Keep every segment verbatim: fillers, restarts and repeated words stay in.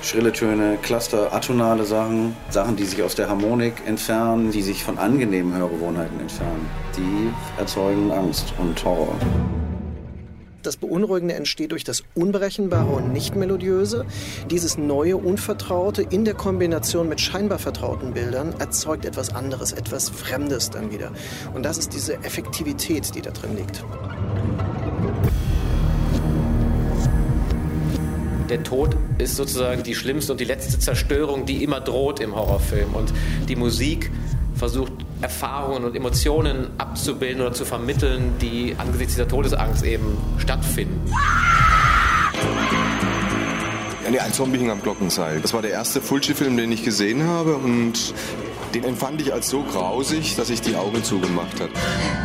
schrille Töne, Cluster, atonale Sachen, Sachen, die sich aus der Harmonik entfernen, die sich von angenehmen Hörgewohnheiten entfernen. Die erzeugen Angst und Horror. Das Beunruhigende entsteht durch das Unberechenbare und Nicht-Melodiöse. Dieses neue, Unvertraute in der Kombination mit scheinbar vertrauten Bildern erzeugt etwas anderes, etwas Fremdes dann wieder. Und das ist diese Effektivität, die da drin liegt. Der Tod ist sozusagen die schlimmste und die letzte Zerstörung, die immer droht im Horrorfilm. Und die Musik versucht, Erfahrungen und Emotionen abzubilden oder zu vermitteln, die angesichts dieser Todesangst eben stattfinden. Ja, ein Zombie hing am Glockenseil. Das war der erste Fulci-Film, den ich gesehen habe, und den empfand ich als so grausig, dass ich die Augen zugemacht habe.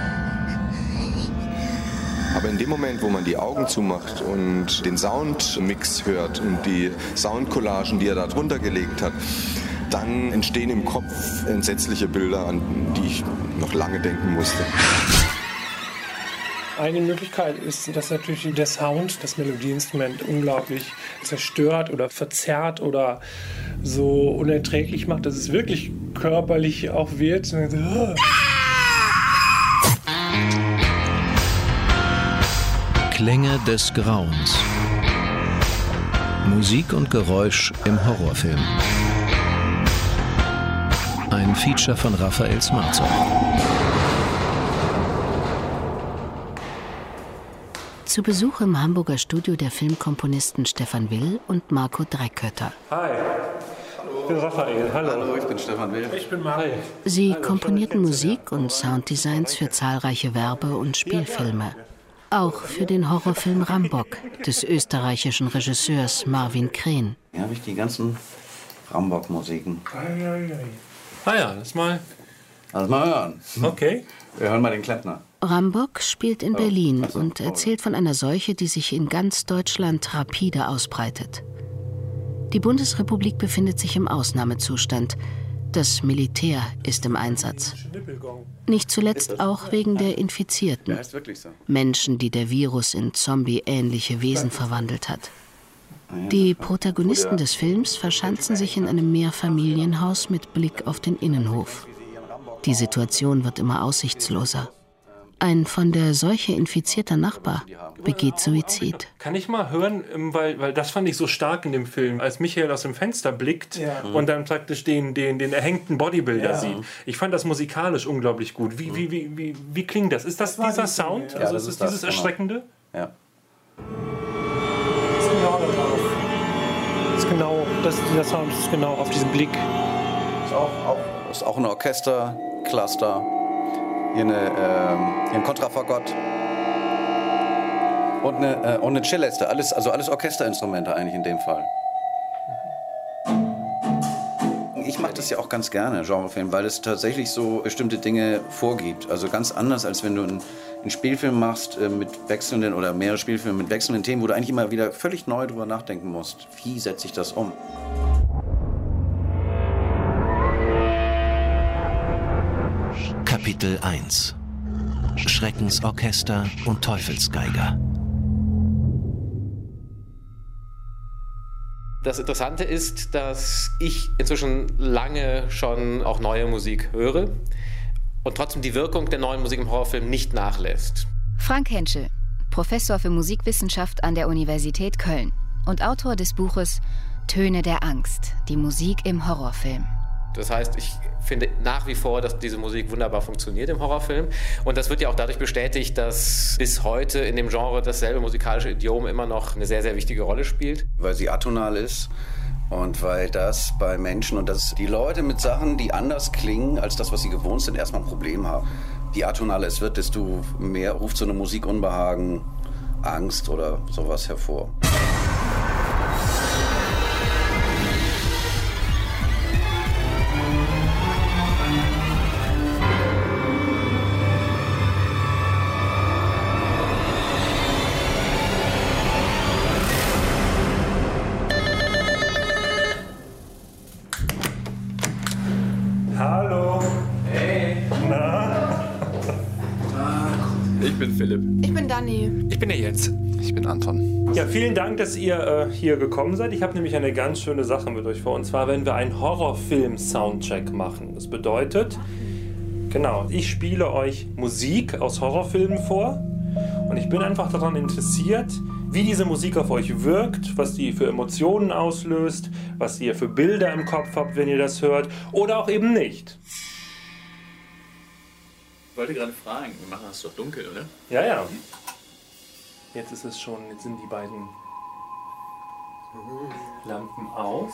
Aber in dem Moment, wo man die Augen zumacht und den Soundmix hört und die Soundcollagen, die er da drunter gelegt hat, dann entstehen im Kopf entsetzliche Bilder, an die ich noch lange denken musste. Eine Möglichkeit ist, dass natürlich der Sound, das Melodieinstrument unglaublich zerstört oder verzerrt oder so unerträglich macht, dass es wirklich körperlich auch wird. Klänge des Grauens. Musik und Geräusch im Horrorfilm. Ein Feature von Raphael Smarzow. Zu Besuch im Hamburger Studio der Filmkomponisten Stefan Will und Marco Dreckötter. Hi, ich bin Raphael. Hallo. Hallo, ich bin Stefan Will. Ich bin Mari. Sie komponierten Musik und Sounddesigns für zahlreiche Werbe- und Spielfilme. Auch für den Horrorfilm Rambock des österreichischen Regisseurs Marvin Kren. Hier habe ich die ganzen Rambock-Musiken. Ah ja, lass mal. Lass mal hören. Okay. Wir hören mal den Klempner. Rambock spielt in Berlin und erzählt von einer Seuche, die sich in ganz Deutschland rapide ausbreitet. Die Bundesrepublik befindet sich im Ausnahmezustand. Das Militär ist im Einsatz. Nicht zuletzt auch wegen der Infizierten. Menschen, die der Virus in Zombie-ähnliche Wesen verwandelt hat. Die Protagonisten des Films verschanzen sich in einem Mehrfamilienhaus mit Blick auf den Innenhof. Die Situation wird immer aussichtsloser. Ein von der Seuche infizierter Nachbar begeht Suizid. Kann ich mal hören, weil, weil das fand ich so stark in dem Film, als Michael aus dem Fenster blickt ja. und dann praktisch den, den, den erhängten Bodybuilder ja. sieht. Ich fand das musikalisch unglaublich gut. Wie, wie, wie, wie, wie klingt das? Ist das, das dieser Sound? Ja, also das ist ist das dieses das, Erschreckende? Ja. Das ist genau darauf. Das ist genau, das, dieser Sound ist genau auf diesen Blick. Ist auch, auch, ist auch ein Orchestercluster. Hier, eine, ähm, hier ein Kontrafagott und eine, äh, und eine Celeste. Alles, also alles Orchesterinstrumente eigentlich in dem Fall. Ich mache das ja auch ganz gerne, Genrefilm, weil es tatsächlich so bestimmte Dinge vorgibt. Also ganz anders, als wenn du einen, einen Spielfilm machst äh, mit wechselnden oder mehrere Spielfilme mit wechselnden Themen, wo du eigentlich immer wieder völlig neu drüber nachdenken musst. Wie setze ich das um? Kapitel eins. Schreckensorchester und Teufelsgeiger. Das Interessante ist, dass ich inzwischen lange schon auch neue Musik höre und trotzdem die Wirkung der neuen Musik im Horrorfilm nicht nachlässt. Frank Henschel, Professor für Musikwissenschaft an der Universität Köln und Autor des Buches Töne der Angst, die Musik im Horrorfilm. Das heißt, ich finde nach wie vor, dass diese Musik wunderbar funktioniert im Horrorfilm. Und das wird ja auch dadurch bestätigt, dass bis heute in dem Genre dasselbe musikalische Idiom immer noch eine sehr, sehr wichtige Rolle spielt. Weil sie atonal ist und weil das bei Menschen und dass die Leute mit Sachen, die anders klingen als das, was sie gewohnt sind, erstmal ein Problem haben. Je atonaler es wird, desto mehr ruft so eine Musik Unbehagen, Angst oder sowas hervor. Hallo. Hey. Na? Ich bin Philipp. Ich bin Dani. Ich bin der Jens. Ich bin Anton. Ja, vielen Dank, dass ihr äh, hier gekommen seid. Ich habe nämlich eine ganz schöne Sache mit euch vor. Und zwar, wenn wir einen Horrorfilm-Soundcheck machen. Das bedeutet, genau, ich spiele euch Musik aus Horrorfilmen vor. Und ich bin einfach daran interessiert, wie diese Musik auf euch wirkt, was die für Emotionen auslöst, was ihr für Bilder im Kopf habt, wenn ihr das hört, oder auch eben nicht. Ich wollte gerade fragen, wir machen das doch dunkel, oder? Ja, ja. Jetzt ist es schon, jetzt sind die beiden Lampen aus.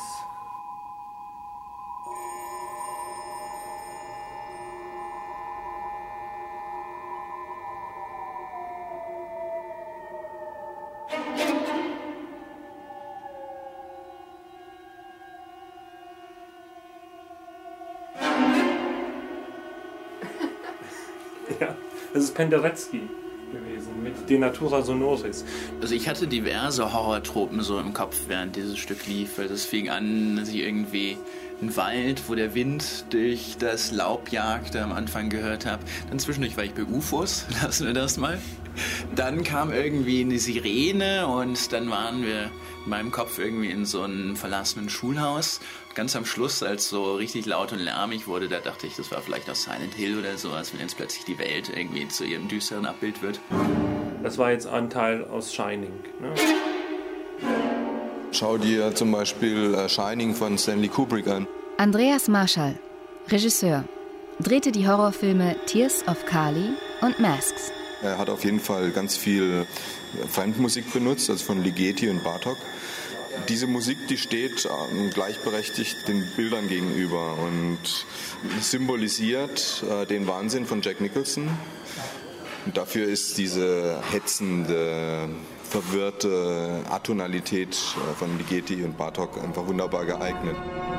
Ja, das ist Penderecki gewesen mit De Natura Sonoris. Also ich hatte diverse Horrortropen so im Kopf, während dieses Stück lief. Also es fing an, dass ich irgendwie einen Wald, wo der Wind durch das Laub jagte, am Anfang gehört habe. Dann zwischendurch war ich bei U F Os, lassen wir das mal. Dann kam irgendwie eine Sirene und dann waren wir in meinem Kopf irgendwie in so einem verlassenen Schulhaus. Ganz am Schluss, als so richtig laut und lärmig wurde, da dachte ich, das war vielleicht aus Silent Hill oder sowas, wenn jetzt plötzlich die Welt irgendwie zu ihrem düsteren Abbild wird. Das war jetzt ein Teil aus Shining, ne? Schau dir zum Beispiel Shining von Stanley Kubrick an. Andreas Marschall, Regisseur, drehte die Horrorfilme Tears of Kali und Masks. Er hat auf jeden Fall ganz viel Fremdmusik benutzt, also von Ligeti und Bartók. Diese Musik, die steht gleichberechtigt den Bildern gegenüber und symbolisiert äh, den Wahnsinn von Jack Nicholson. Und dafür ist diese hetzende, verwirrte Atonalität von Ligeti und Bartók einfach wunderbar geeignet.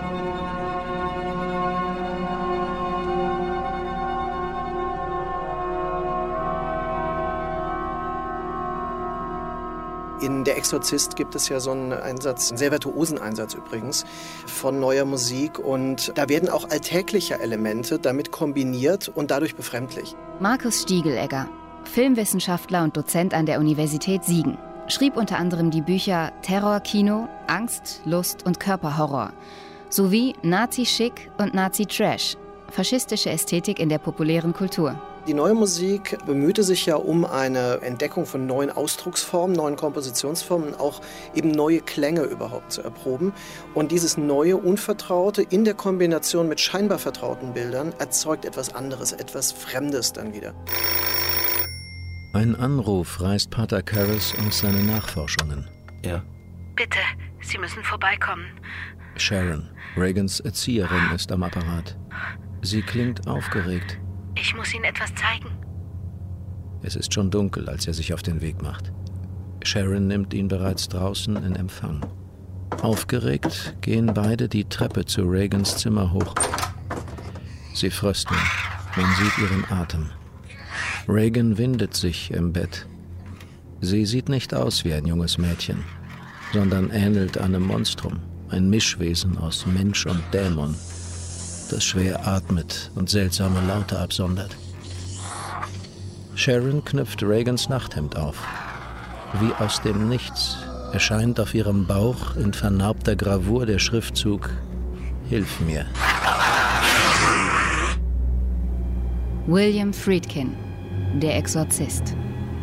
In Der Exorzist gibt es ja so einen Einsatz, einen sehr virtuosen Einsatz übrigens, von neuer Musik. Und da werden auch alltägliche Elemente damit kombiniert und dadurch befremdlich. Markus Stiegelegger, Filmwissenschaftler und Dozent an der Universität Siegen, schrieb unter anderem die Bücher Terrorkino, Angst, Lust und Körperhorror sowie Nazi-Schick und Nazi-Trash, faschistische Ästhetik in der populären Kultur. Die neue Musik bemühte sich ja um eine Entdeckung von neuen Ausdrucksformen, neuen Kompositionsformen, auch eben neue Klänge überhaupt zu erproben. Und dieses neue, Unvertraute in der Kombination mit scheinbar vertrauten Bildern erzeugt etwas anderes, etwas Fremdes dann wieder. Ein Anruf reißt Pater Karras aus seinen Nachforschungen. Ja. Bitte, Sie müssen vorbeikommen. Sharon, Reagans Erzieherin, ist am Apparat. Sie klingt aufgeregt. Ich muss Ihnen etwas zeigen. Es ist schon dunkel, als er sich auf den Weg macht. Sharon nimmt ihn bereits draußen in Empfang. Aufgeregt gehen beide die Treppe zu Reagans Zimmer hoch. Sie frösteln. Man sieht ihren Atem. Reagan windet sich im Bett. Sie sieht nicht aus wie ein junges Mädchen, sondern ähnelt einem Monstrum, ein Mischwesen aus Mensch und Dämon, das schwer atmet und seltsame Laute absondert. Sharon knüpft Reagans Nachthemd auf. Wie aus dem Nichts erscheint auf ihrem Bauch in vernarbter Gravur der Schriftzug »Hilf mir«. William Friedkin, Der Exorzist.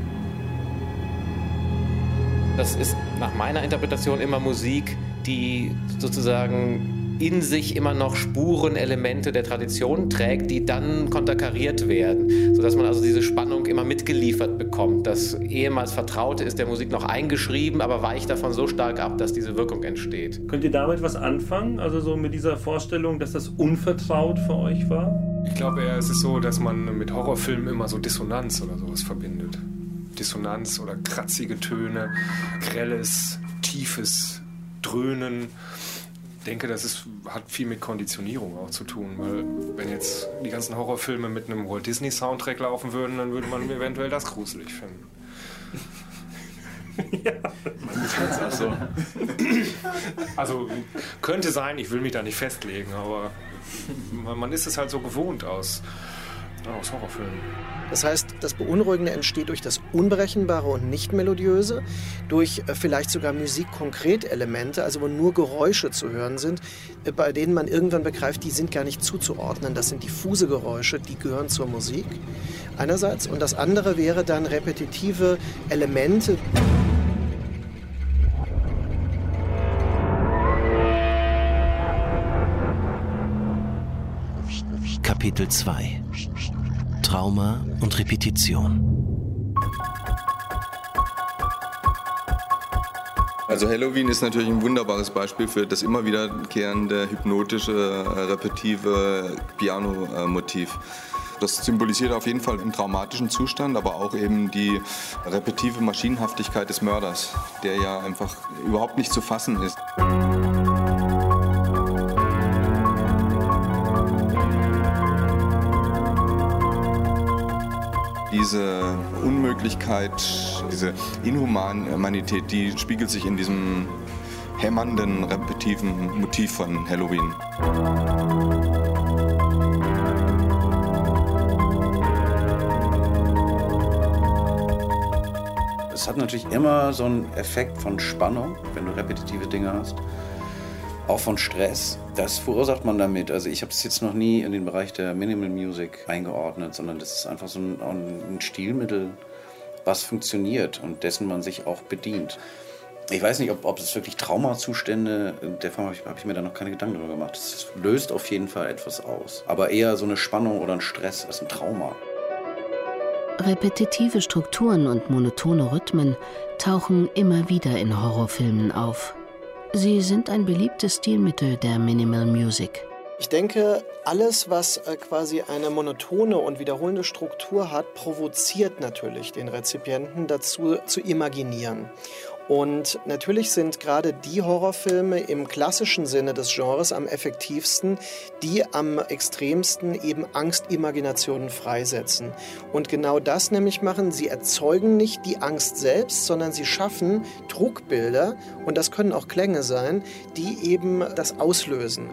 Das ist nach meiner Interpretation immer Musik, die sozusagen in sich immer noch Spuren, Elemente der Tradition trägt, die dann konterkariert werden, sodass man also diese Spannung immer mitgeliefert bekommt. Das ehemals Vertraute ist der Musik noch eingeschrieben, aber weicht davon so stark ab, dass diese Wirkung entsteht. Könnt ihr damit was anfangen? Also so mit dieser Vorstellung, dass das unvertraut für euch war? Ich glaube eher, es ist so, dass man mit Horrorfilmen immer so Dissonanz oder sowas verbindet. Dissonanz oder kratzige Töne, grelles, tiefes Dröhnen. Ich denke, das ist, hat viel mit Konditionierung auch zu tun, weil wenn jetzt die ganzen Horrorfilme mit einem Walt Disney Soundtrack laufen würden, dann würde man eventuell das gruselig finden. Ja, das auch so. Also könnte sein, ich will mich da nicht festlegen, aber man ist es halt so gewohnt aus Aus Horrorfilmen. Das heißt, das Beunruhigende entsteht durch das Unberechenbare und Nicht-Melodiöse, durch vielleicht sogar Musik-Konkret-Elemente, also wo nur Geräusche zu hören sind, bei denen man irgendwann begreift, die sind gar nicht zuzuordnen. Das sind diffuse Geräusche, die gehören zur Musik einerseits. Und das andere wäre dann repetitive Elemente. Kapitel zwei. Trauma und Repetition. Also Halloween ist natürlich ein wunderbares Beispiel für das immer wiederkehrende, hypnotische, repetitive Piano-Motiv. Das symbolisiert auf jeden Fall einen traumatischen Zustand, aber auch eben die repetitive Maschinenhaftigkeit des Mörders, der ja einfach überhaupt nicht zu fassen ist. Diese Unmöglichkeit, diese Inhumanität, die spiegelt sich in diesem hämmernden, repetitiven Motiv von Halloween. Es hat natürlich immer so einen Effekt von Spannung, wenn du repetitive Dinge hast. Auch von Stress. Das verursacht man damit. Also ich habe es jetzt noch nie in den Bereich der Minimal Music eingeordnet, sondern das ist einfach so ein, ein Stilmittel, was funktioniert und dessen man sich auch bedient. Ich weiß nicht, ob, ob es wirklich Traumazustände, in der Form habe ich, hab ich mir da noch keine Gedanken darüber gemacht. Es löst auf jeden Fall etwas aus. Aber eher so eine Spannung oder ein Stress als ein Trauma. Repetitive Strukturen und monotone Rhythmen tauchen immer wieder in Horrorfilmen auf. Sie sind ein beliebtes Stilmittel der Minimal Music. Ich denke, alles, was äh, quasi eine monotone und wiederholende Struktur hat, provoziert natürlich den Rezipienten dazu, zu imaginieren. Und natürlich sind gerade die Horrorfilme im klassischen Sinne des Genres am effektivsten, die am extremsten eben Angstimaginationen freisetzen. Und genau das nämlich machen, sie erzeugen nicht die Angst selbst, sondern sie schaffen Trugbilder, und das können auch Klänge sein, die eben das auslösen.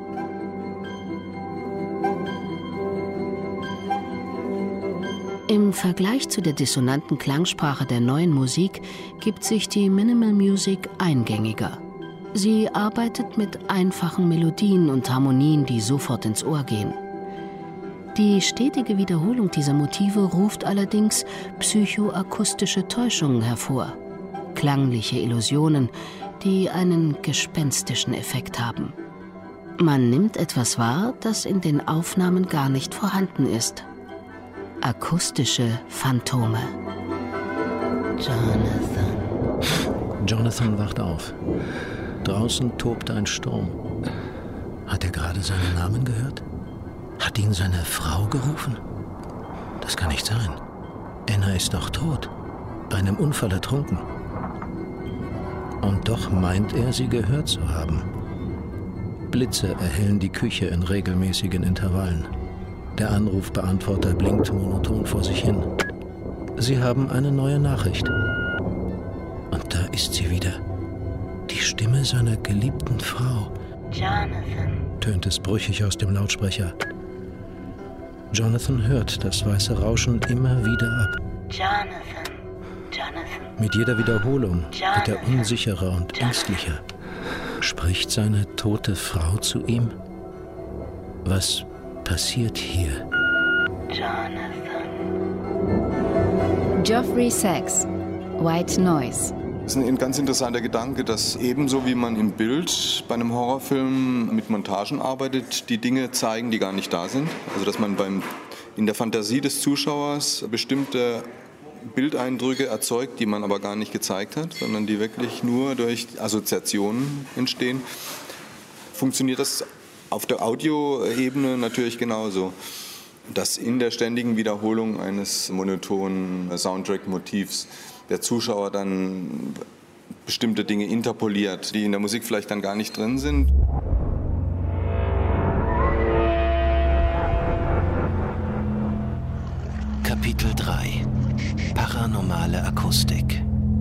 Im Vergleich zu der dissonanten Klangsprache der neuen Musik gibt sich die Minimal Music eingängiger. Sie arbeitet mit einfachen Melodien und Harmonien, die sofort ins Ohr gehen. Die stetige Wiederholung dieser Motive ruft allerdings psychoakustische Täuschungen hervor, klangliche Illusionen, die einen gespenstischen Effekt haben. Man nimmt etwas wahr, das in den Aufnahmen gar nicht vorhanden ist. Akustische Phantome. Jonathan. Jonathan wacht auf. Draußen tobte ein Sturm. Hat er gerade seinen Namen gehört? Hat ihn seine Frau gerufen? Das kann nicht sein. Anna ist doch tot. Bei einem Unfall ertrunken. Und doch meint er, sie gehört zu haben. Blitze erhellen die Küche in regelmäßigen Intervallen. Der Anrufbeantworter blinkt monoton vor sich hin. Sie haben eine neue Nachricht. Und da ist sie wieder. Die Stimme seiner geliebten Frau. Jonathan, tönt es brüchig aus dem Lautsprecher. Jonathan hört das weiße Rauschen immer wieder ab. Jonathan, Jonathan. Mit jeder Wiederholung wird er unsicherer und ängstlicher. Spricht seine tote Frau zu ihm? Was passiert hier? Jonathan. Geoffrey Sachs, White Noise. Das ist ein ganz interessanter Gedanke, dass ebenso wie man im Bild bei einem Horrorfilm mit Montagen arbeitet, die Dinge zeigen, die gar nicht da sind. Also dass man beim, in der Fantasie des Zuschauers bestimmte Bildeindrücke erzeugt, die man aber gar nicht gezeigt hat, sondern die wirklich nur durch Assoziationen entstehen. Funktioniert das auf der Audioebene natürlich genauso. Dass in der ständigen Wiederholung eines monotonen Soundtrack-Motivs der Zuschauer dann bestimmte Dinge interpoliert, die in der Musik vielleicht dann gar nicht drin sind. Kapitel drei. Paranormale Akustik.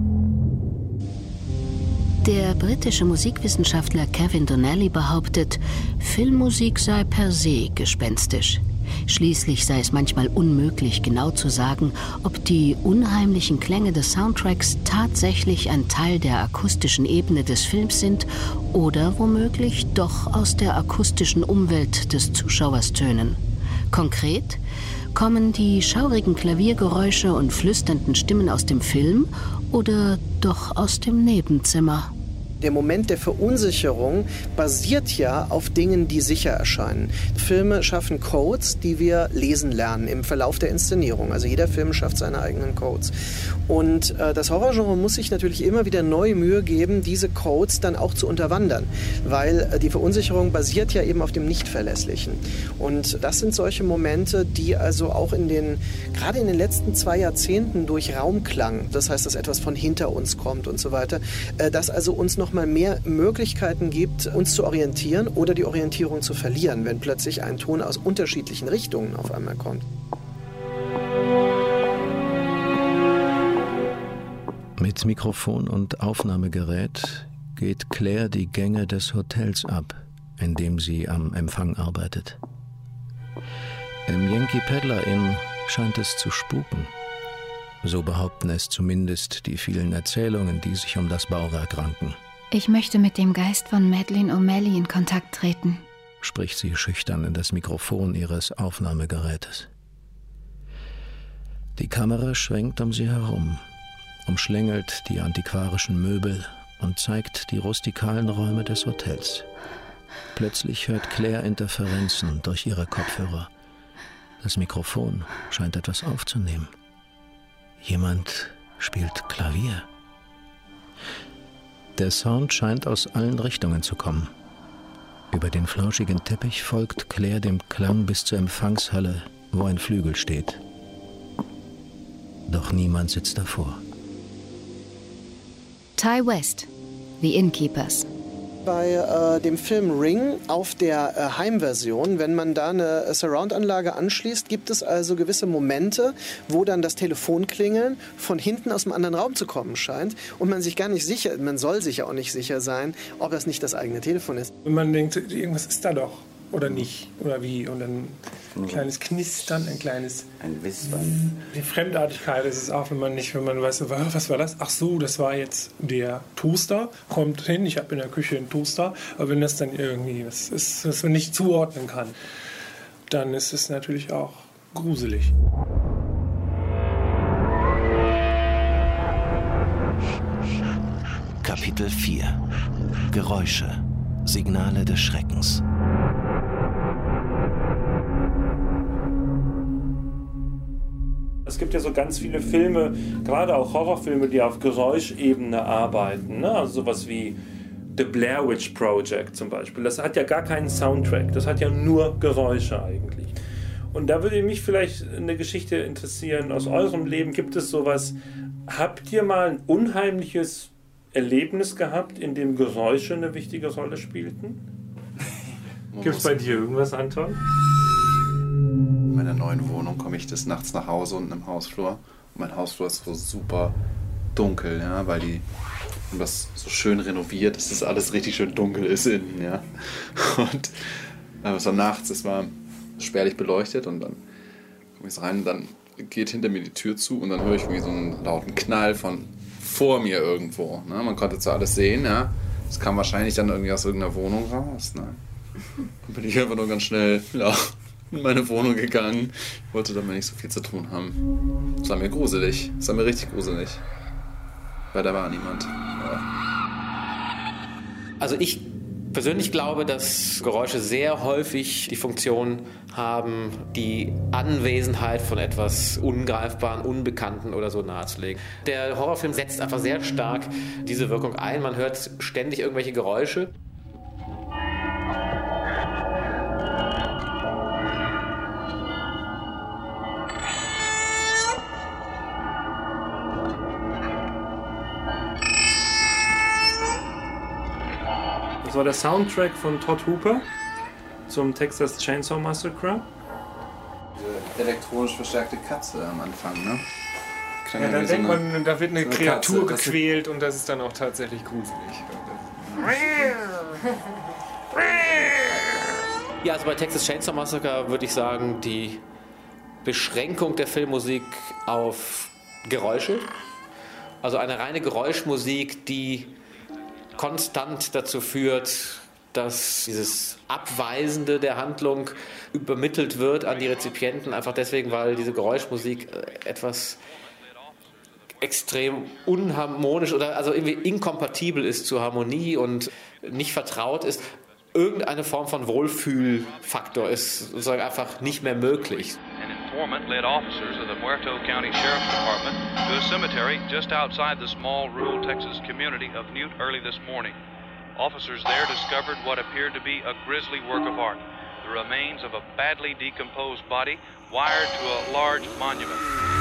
Der britische Musikwissenschaftler Kevin Donnelly behauptet, Filmmusik sei per se gespenstisch. Schließlich sei es manchmal unmöglich, genau zu sagen, ob die unheimlichen Klänge des Soundtracks tatsächlich ein Teil der akustischen Ebene des Films sind oder womöglich doch aus der akustischen Umwelt des Zuschauers tönen. Konkret: Kommen die schaurigen Klaviergeräusche und flüsternden Stimmen aus dem Film oder doch aus dem Nebenzimmer? Der Moment der Verunsicherung basiert ja auf Dingen, die sicher erscheinen. Filme schaffen Codes, die wir lesen lernen im Verlauf der Inszenierung. Also jeder Film schafft seine eigenen Codes. Und äh, das Horrorgenre muss sich natürlich immer wieder neue Mühe geben, diese Codes dann auch zu unterwandern. Weil äh, die Verunsicherung basiert ja eben auf dem Nichtverlässlichen. Und das sind solche Momente, die also auch in den, gerade in den letzten zwei Jahrzehnten durch Raumklang, das heißt, dass etwas von hinter uns kommt und so weiter, äh, dass also uns noch mal mehr Möglichkeiten gibt, uns zu orientieren oder die Orientierung zu verlieren, wenn plötzlich ein Ton aus unterschiedlichen Richtungen auf einmal kommt. Mit Mikrofon und Aufnahmegerät geht Claire die Gänge des Hotels ab, in dem sie am Empfang arbeitet. Im Yankee Peddler Inn scheint es zu spuken. So behaupten es zumindest die vielen Erzählungen, die sich um das Bauwerk ranken. Ich möchte mit dem Geist von Madeleine O'Malley in Kontakt treten, spricht sie schüchtern in das Mikrofon ihres Aufnahmegerätes. Die Kamera schwenkt um sie herum, umschlängelt die antiquarischen Möbel und zeigt die rustikalen Räume des Hotels. Plötzlich hört Claire Interferenzen durch ihre Kopfhörer. Das Mikrofon scheint etwas aufzunehmen. Jemand spielt Klavier. Der Sound scheint aus allen Richtungen zu kommen. Über den flauschigen Teppich folgt Claire dem Klang bis zur Empfangshalle, wo ein Flügel steht. Doch niemand sitzt davor. Ty West, The Innkeepers. Bei äh, dem Film Ring auf der äh, Heimversion, wenn man da eine äh, Surround-Anlage anschließt, gibt es also gewisse Momente, wo dann das Telefonklingeln von hinten aus einem anderen Raum zu kommen scheint und man sich gar nicht sicher, man soll sich ja auch nicht sicher sein, ob das nicht das eigene Telefon ist. Und man denkt, irgendwas ist da doch. Oder nicht, oder wie. Und dann ein kleines Knistern, ein kleines... Ein Wispern. Die Fremdartigkeit ist es auch, wenn man nicht, wenn man weiß, was war das? Ach so, das war jetzt der Toaster. Kommt hin, ich habe in der Küche einen Toaster. Aber wenn das dann irgendwie was ist, was man nicht zuordnen kann, dann ist es natürlich auch gruselig. Kapitel vier. Geräusche. Signale des Schreckens. Es gibt ja so ganz viele Filme, gerade auch Horrorfilme, die auf Geräuschebene arbeiten. Ne? Also sowas wie The Blair Witch Project zum Beispiel. Das hat ja gar keinen Soundtrack, das hat ja nur Geräusche eigentlich. Und da würde mich vielleicht eine Geschichte interessieren aus eurem Leben. Gibt es sowas, habt ihr mal ein unheimliches Erlebnis gehabt, in dem Geräusche eine wichtige Rolle spielten? Gibt es bei dir irgendwas, Anton? In meiner neuen Wohnung komme ich des Nachts nach Hause unten im Hausflur. Und mein Hausflur ist so super dunkel, ja, weil die haben das so schön renoviert, dass das alles richtig schön dunkel ist innen, ja. Und äh, es war nachts, es war spärlich beleuchtet und dann komme ich rein und dann geht hinter mir die Tür zu und dann höre ich irgendwie so einen lauten Knall von vor mir irgendwo. Ne? Man konnte zwar alles sehen, ja. Das kam wahrscheinlich dann irgendwie aus irgendeiner Wohnung raus. Ne? Dann bin ich einfach nur ganz schnell ja, in meine Wohnung gegangen. Ich wollte damit nicht so viel zu tun haben. Es war mir gruselig. Es war mir richtig gruselig. Weil da war niemand. Ja. Also ich persönlich glaube, dass Geräusche sehr häufig die Funktion haben, die Anwesenheit von etwas Ungreifbaren, Unbekannten oder so nahezulegen. Der Horrorfilm setzt einfach sehr stark diese Wirkung ein. Man hört ständig irgendwelche Geräusche. Das war der Soundtrack von Todd Hooper zum Texas Chainsaw Massacre. Diese elektronisch verstärkte Katze am Anfang, ne? Ja, dann denkt so man, da wird eine so eine Kreatur Katze, gequält und das ist dann auch tatsächlich gruselig. Ja, also bei Texas Chainsaw Massacre würde ich sagen, die Beschränkung der Filmmusik auf Geräusche. Also eine reine Geräuschmusik, die konstant dazu führt, dass dieses Abweisende der Handlung übermittelt wird an die Rezipienten, einfach deswegen, weil diese Geräuschmusik etwas extrem unharmonisch oder also irgendwie inkompatibel ist zur Harmonie und nicht vertraut ist. Irgendeine Form von Wohlfühlfaktor ist sozusagen einfach nicht mehr möglich. An informant led officers of the Muerto County Sheriff's Department to a cemetery just outside the small rural Texas community of Newt early this morning. Officers there discovered what appeared to be a grisly work of art, the remains of a badly decomposed body wired to a large monument.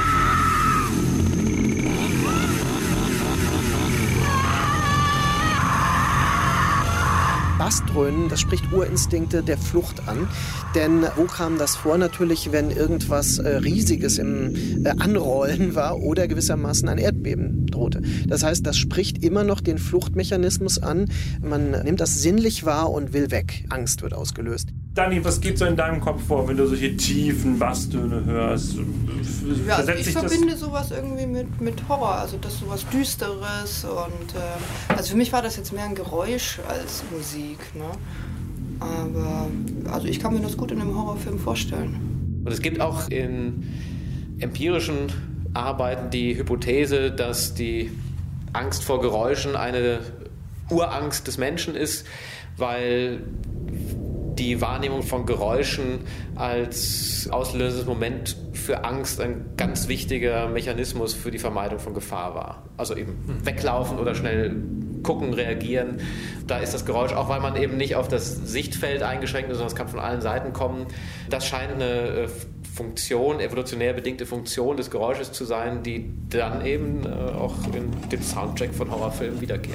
Bassdröhnen, das spricht Urinstinkte der Flucht an. Denn wo kam das vor? Natürlich, wenn irgendwas äh, Riesiges im äh, Anrollen war oder gewissermaßen ein Erdbeben drohte. Das heißt, das spricht immer noch den Fluchtmechanismus an. Man nimmt das sinnlich wahr und will weg. Angst wird ausgelöst. Dani, was geht so in deinem Kopf vor, wenn du solche tiefen Basstöne hörst? Ja, also ich verbinde sowas irgendwie mit, mit Horror, also das sowas Düsteres und äh, also für mich war das jetzt mehr ein Geräusch als Musik, ne? Aber also ich kann mir das gut in einem Horrorfilm vorstellen. Und es gibt auch in empirischen Arbeiten die Hypothese, dass die Angst vor Geräuschen eine Urangst des Menschen ist, weil die Wahrnehmung von Geräuschen als auslösendes Moment für Angst ein ganz wichtiger Mechanismus für die Vermeidung von Gefahr war. Also eben weglaufen oder schnell gucken, reagieren. Da ist das Geräusch, auch weil man eben nicht auf das Sichtfeld eingeschränkt ist, sondern es kann von allen Seiten kommen. Das scheint eine Funktion, evolutionär bedingte Funktion des Geräusches zu sein, die dann eben auch in dem Soundtrack von Horrorfilmen wiederkehrt.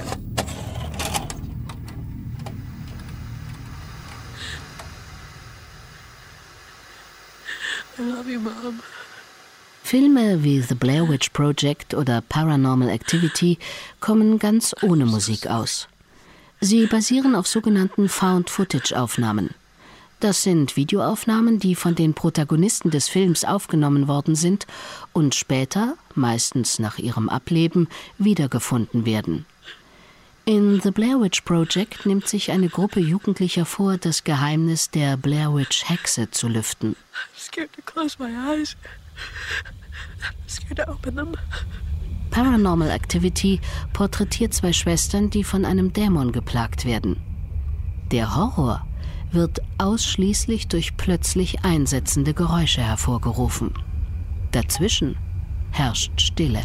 I love you, Mom. Filme wie The Blair Witch Project oder Paranormal Activity kommen ganz ohne Musik aus. Sie basieren auf sogenannten Found-Footage-Aufnahmen. Das sind Videoaufnahmen, die von den Protagonisten des Films aufgenommen worden sind und später, meistens nach ihrem Ableben, wiedergefunden werden. In The Blair Witch Project nimmt sich eine Gruppe Jugendlicher vor, das Geheimnis der Blair Witch Hexe zu lüften. Paranormal Activity porträtiert zwei Schwestern, die von einem Dämon geplagt werden. Der Horror wird ausschließlich durch plötzlich einsetzende Geräusche hervorgerufen. Dazwischen herrscht Stille.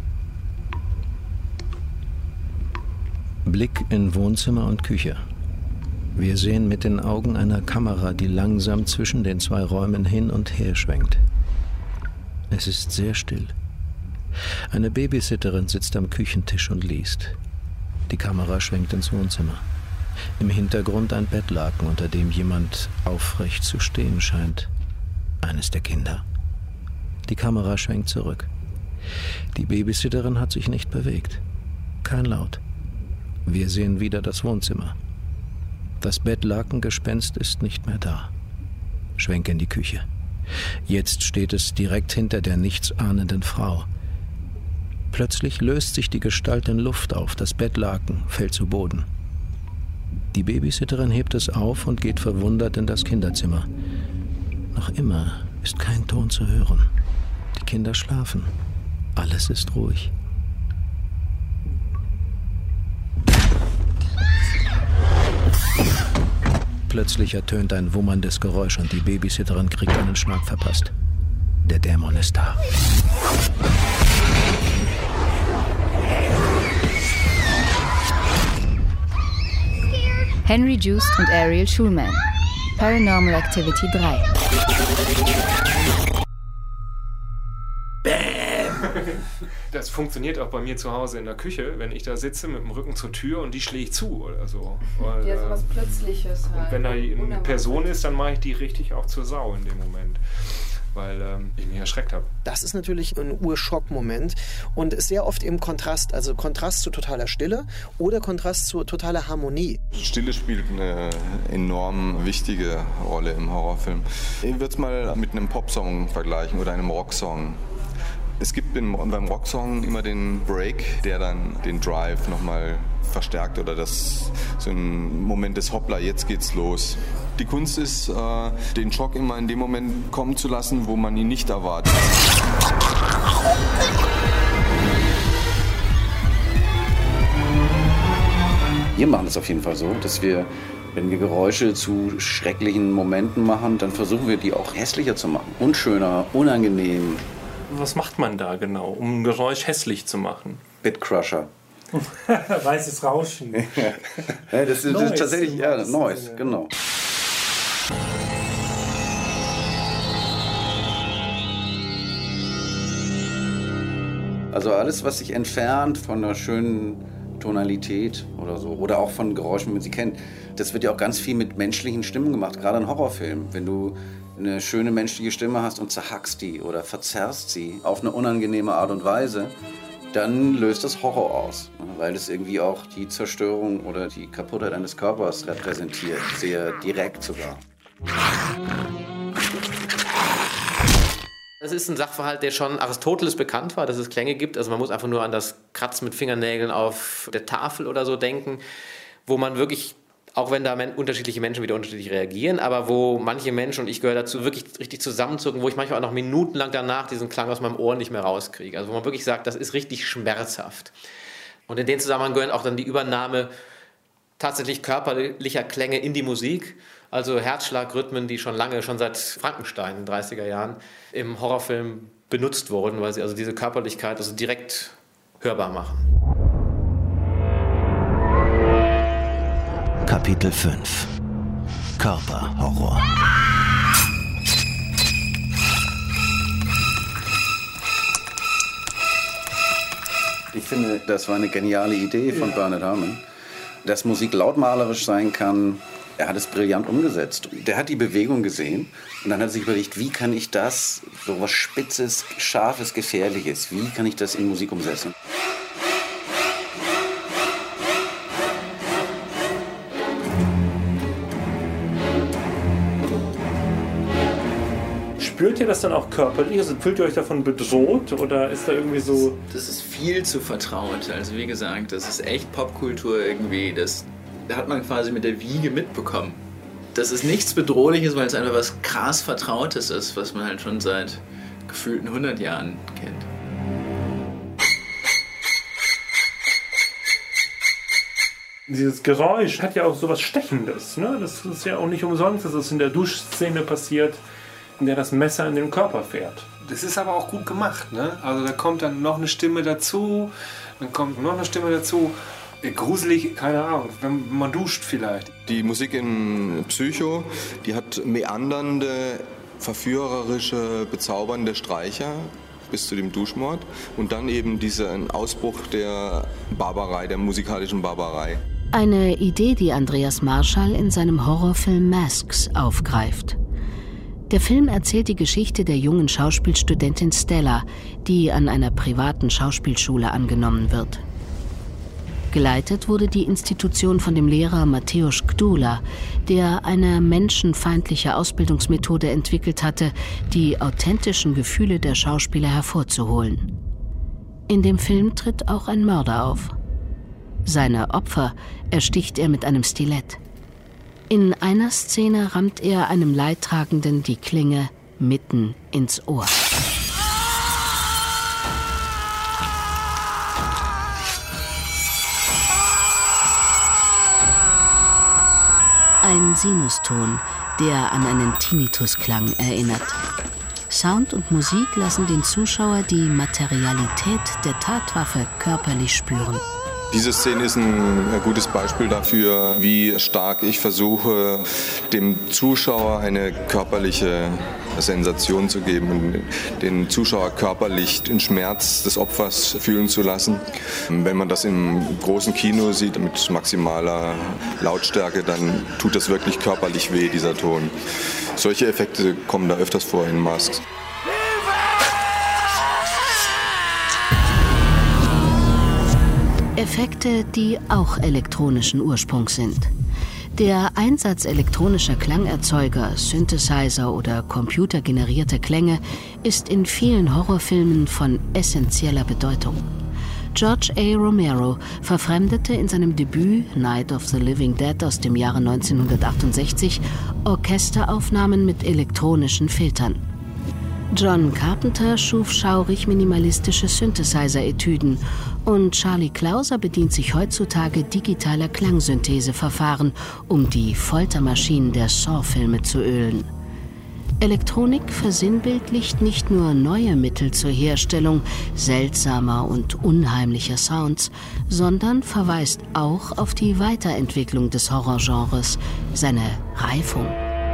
Blick in Wohnzimmer und Küche. Wir sehen mit den Augen einer Kamera, die langsam zwischen den zwei Räumen hin und her schwenkt. Es ist sehr still. Eine Babysitterin sitzt am Küchentisch und liest. Die Kamera schwenkt ins Wohnzimmer. Im Hintergrund ein Bettlaken, unter dem jemand aufrecht zu stehen scheint. Eines der Kinder. Die Kamera schwenkt zurück. Die Babysitterin hat sich nicht bewegt. Kein Laut. Wir sehen wieder das Wohnzimmer. Das Bettlakengespenst ist nicht mehr da. Schwenk in die Küche. Jetzt steht es direkt hinter der nichtsahnenden Frau. Plötzlich löst sich die Gestalt in Luft auf. Das Bettlaken fällt zu Boden. Die Babysitterin hebt es auf und geht verwundert in das Kinderzimmer. Noch immer ist kein Ton zu hören. Die Kinder schlafen. Alles ist ruhig. Plötzlich ertönt ein wummerndes Geräusch und die Babysitterin kriegt einen Schlag verpasst. Der Dämon ist da. Henry Joost und Ariel Schulman. Paranormal Activity drei. Das funktioniert auch bei mir zu Hause in der Küche, wenn ich da sitze mit dem Rücken zur Tür und die schlägt zu oder so. Weil, ja, so was Plötzliches halt. Und wenn da eine Person ist, dann mache ich die richtig auch zur Sau in dem Moment. weil ähm, ich mich erschreckt habe. Das ist natürlich ein Urschockmoment und ist sehr oft im Kontrast, also Kontrast zu totaler Stille oder Kontrast zu totaler Harmonie. Stille spielt eine enorm wichtige Rolle im Horrorfilm. Ich würde es mal mit einem Popsong vergleichen oder einem Rocksong. Es gibt beim Rocksong immer den Break, der dann den Drive nochmal verstärkt oder das, so ein Moment des Hoppla, jetzt geht's los. Die Kunst ist, äh, den Schock immer in dem Moment kommen zu lassen, wo man ihn nicht erwartet. Wir machen es auf jeden Fall so, dass wir, wenn wir Geräusche zu schrecklichen Momenten machen, dann versuchen wir die auch hässlicher zu machen. Unschöner, unangenehm. Was macht man da genau, um ein Geräusch hässlich zu machen? Bitcrusher. Weißes Rauschen. Ja, das, ist, das ist tatsächlich, ja, Noise, genau. Also alles, was sich entfernt von einer schönen Tonalität oder so, oder auch von Geräuschen, wie man sie kennt, das wird ja auch ganz viel mit menschlichen Stimmen gemacht, gerade in Horrorfilmen. Wenn du eine schöne menschliche Stimme hast und zerhackst die oder verzerrst sie auf eine unangenehme Art und Weise, dann löst das Horror aus, weil es irgendwie auch die Zerstörung oder die Kaputtheit eines Körpers repräsentiert, sehr direkt sogar. Das ist ein Sachverhalt, der schon Aristoteles bekannt war, dass es Klänge gibt. Also man muss einfach nur an das Kratzen mit Fingernägeln auf der Tafel oder so denken, wo man wirklich, auch wenn da unterschiedliche Menschen wieder unterschiedlich reagieren, aber wo manche Menschen, und ich gehöre dazu, wirklich richtig zusammenzucken, wo ich manchmal auch noch minutenlang danach diesen Klang aus meinem Ohr nicht mehr rauskriege. Also wo man wirklich sagt, das ist richtig schmerzhaft. Und in den Zusammenhang gehören auch dann die Übernahme tatsächlich körperlicher Klänge in die Musik. Also Herzschlagrhythmen, die schon lange, schon seit Frankenstein in den dreißiger Jahren im Horrorfilm benutzt wurden, weil sie also diese Körperlichkeit also direkt hörbar machen. Kapitel fünf. Körperhorror. Ich finde, das war eine geniale Idee von Bernard Herrmann, dass Musik lautmalerisch sein kann. Er hat es brillant umgesetzt. Der hat die Bewegung gesehen und dann hat er sich überlegt, wie kann ich das, so was Spitzes, Scharfes, Gefährliches, wie kann ich das in Musik umsetzen? Spürt ihr das dann auch körperlich? Also fühlt ihr euch davon bedroht oder ist da irgendwie so... Das ist viel zu vertraut. Also wie gesagt, das ist echt Popkultur irgendwie. Das hat man quasi mit der Wiege mitbekommen. Das ist nichts Bedrohliches, weil es einfach was krass Vertrautes ist, was man halt schon seit gefühlten hundert Jahren kennt. Dieses Geräusch hat ja auch sowas Stechendes. Ne? Das ist ja auch nicht umsonst, dass es in der Duschszene passiert, in der das Messer in den Körper fährt. Das ist aber auch gut gemacht. Ne? Also da kommt dann noch eine Stimme dazu, dann kommt noch eine Stimme dazu. Gruselig, keine Ahnung, wenn man duscht vielleicht. Die Musik in Psycho, die hat meandernde, verführerische, bezaubernde Streicher bis zu dem Duschmord und dann eben diesen Ausbruch der Barbarei, der musikalischen Barbarei. Eine Idee, die Andreas Marschall in seinem Horrorfilm Masks aufgreift. Der Film erzählt die Geschichte der jungen Schauspielstudentin Stella, die an einer privaten Schauspielschule angenommen wird. Geleitet wurde die Institution von dem Lehrer Mateusz Gdula, der eine menschenfeindliche Ausbildungsmethode entwickelt hatte, die authentischen Gefühle der Schauspieler hervorzuholen. In dem Film tritt auch ein Mörder auf. Seine Opfer ersticht er mit einem Stilett. In einer Szene rammt er einem Leidtragenden die Klinge mitten ins Ohr. Ein Sinuston, der an einen Tinnitusklang erinnert. Sound und Musik lassen den Zuschauer die Materialität der Tatwaffe körperlich spüren. Diese Szene ist ein gutes Beispiel dafür, wie stark ich versuche, dem Zuschauer eine körperliche Sensation zu geben und den Zuschauer körperlich den Schmerz des Opfers fühlen zu lassen. Wenn man das im großen Kino sieht mit maximaler Lautstärke, dann tut das wirklich körperlich weh, dieser Ton. Solche Effekte kommen da öfters vor in Masks. Effekte, die auch elektronischen Ursprungs sind. Der Einsatz elektronischer Klangerzeuger, Synthesizer oder computergenerierte Klänge ist in vielen Horrorfilmen von essentieller Bedeutung. George A. Romero verfremdete in seinem Debüt Night of the Living Dead aus dem Jahre neunzehnhundertachtundsechzig Orchesteraufnahmen mit elektronischen Filtern. John Carpenter schuf schaurig minimalistische Synthesizer-Etüden und Charlie Clouser bedient sich heutzutage digitaler Klangsyntheseverfahren, um die Foltermaschinen der Saw-Filme zu ölen. Elektronik versinnbildlicht nicht nur neue Mittel zur Herstellung seltsamer und unheimlicher Sounds, sondern verweist auch auf die Weiterentwicklung des Horrorgenres, seine Reifung.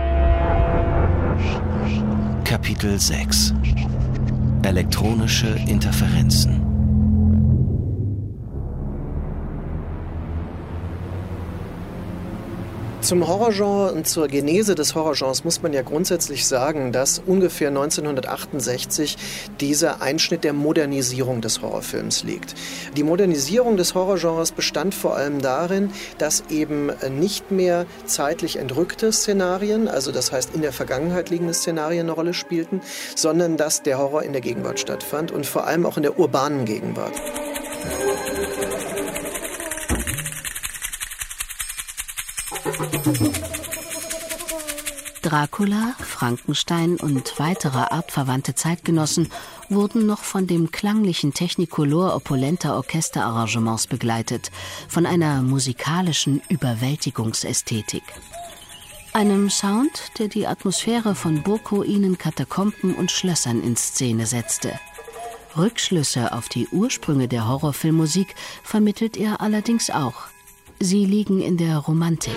Kapitel sechs. Elektronische Interferenzen. Zum Horrorgenre und zur Genese des Horrorgenres muss man ja grundsätzlich sagen, dass ungefähr neunzehnhundertachtundsechzig dieser Einschnitt der Modernisierung des Horrorfilms liegt. Die Modernisierung des Horrorgenres bestand vor allem darin, dass eben nicht mehr zeitlich entrückte Szenarien, also das heißt in der Vergangenheit liegende Szenarien eine Rolle spielten, sondern dass der Horror in der Gegenwart stattfand und vor allem auch in der urbanen Gegenwart. Dracula, Frankenstein und weitere artverwandte Zeitgenossen wurden noch von dem klanglichen Technicolor opulenter Orchesterarrangements begleitet, von einer musikalischen Überwältigungsästhetik. Einem Sound, der die Atmosphäre von Burgruinen, Katakomben und Schlössern in Szene setzte. Rückschlüsse auf die Ursprünge der Horrorfilmmusik vermittelt er allerdings auch. Sie liegen in der Romantik.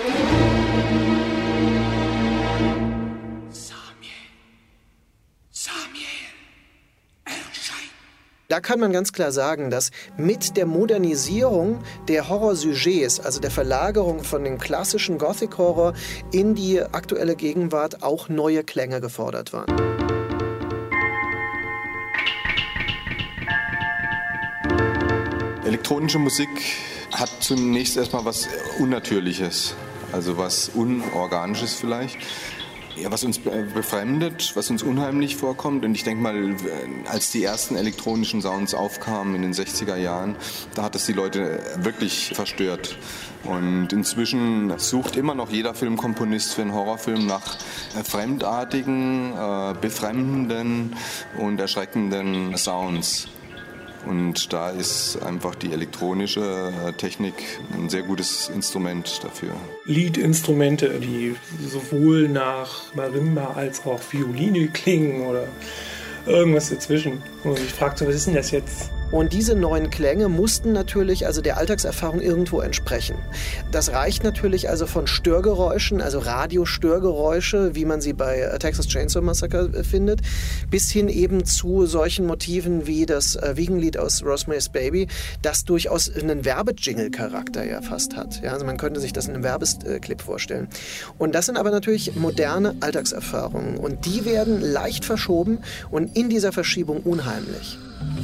Da kann man ganz klar sagen, dass mit der Modernisierung der Horrorsujets, also der Verlagerung von dem klassischen Gothic-Horror in die aktuelle Gegenwart, auch neue Klänge gefordert waren. Elektronische Musik hat zunächst erstmal was Unnatürliches, also was Unorganisches vielleicht. Ja, was uns befremdet, was uns unheimlich vorkommt. Und ich denke mal, als die ersten elektronischen Sounds aufkamen in den sechziger Jahren, da hat es die Leute wirklich verstört. Und inzwischen sucht immer noch jeder Filmkomponist für einen Horrorfilm nach fremdartigen, befremdenden und erschreckenden Sounds. Und da ist einfach die elektronische Technik ein sehr gutes Instrument dafür. Liedinstrumente, die sowohl nach Marimba als auch Violine klingen oder irgendwas dazwischen. Und ich frage so, was ist denn das jetzt? Und diese neuen Klänge mussten natürlich also der Alltagserfahrung irgendwo entsprechen. Das reicht natürlich also von Störgeräuschen, also Radiostörgeräusche, wie man sie bei Texas Chainsaw Massacre findet, bis hin eben zu solchen Motiven wie das Wiegenlied aus Rosemary's Baby, das durchaus einen Werbejingle-Charakter ja fast hat. Ja, also man könnte sich das in einem Werbeclip vorstellen. Und das sind aber natürlich moderne Alltagserfahrungen und die werden leicht verschoben und in dieser Verschiebung unheimlich.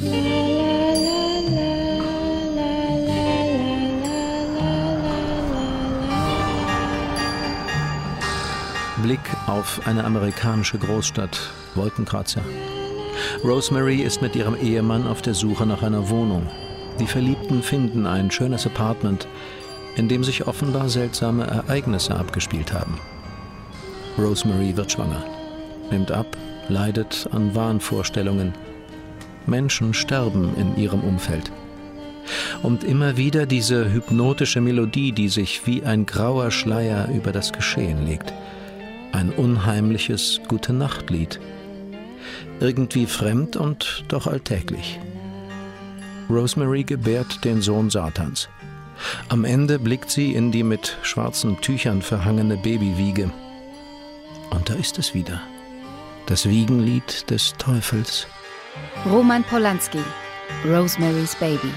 Blick auf eine amerikanische Großstadt, Wolkenkratzer. Rosemary ist mit ihrem Ehemann auf der Suche nach einer Wohnung. Die Verliebten finden ein schönes Apartment, in dem sich offenbar seltsame Ereignisse abgespielt haben. Rosemary wird schwanger, nimmt ab, leidet an Wahnvorstellungen. Menschen sterben in ihrem Umfeld. Und immer wieder diese hypnotische Melodie, die sich wie ein grauer Schleier über das Geschehen legt. Ein unheimliches Gute-Nacht-Lied. Irgendwie fremd und doch alltäglich. Rosemary gebärt den Sohn Satans. Am Ende blickt sie in die mit schwarzen Tüchern verhangene Babywiege. Und da ist es wieder. Das Wiegenlied des Teufels. Roman Polanski, Rosemary's Baby.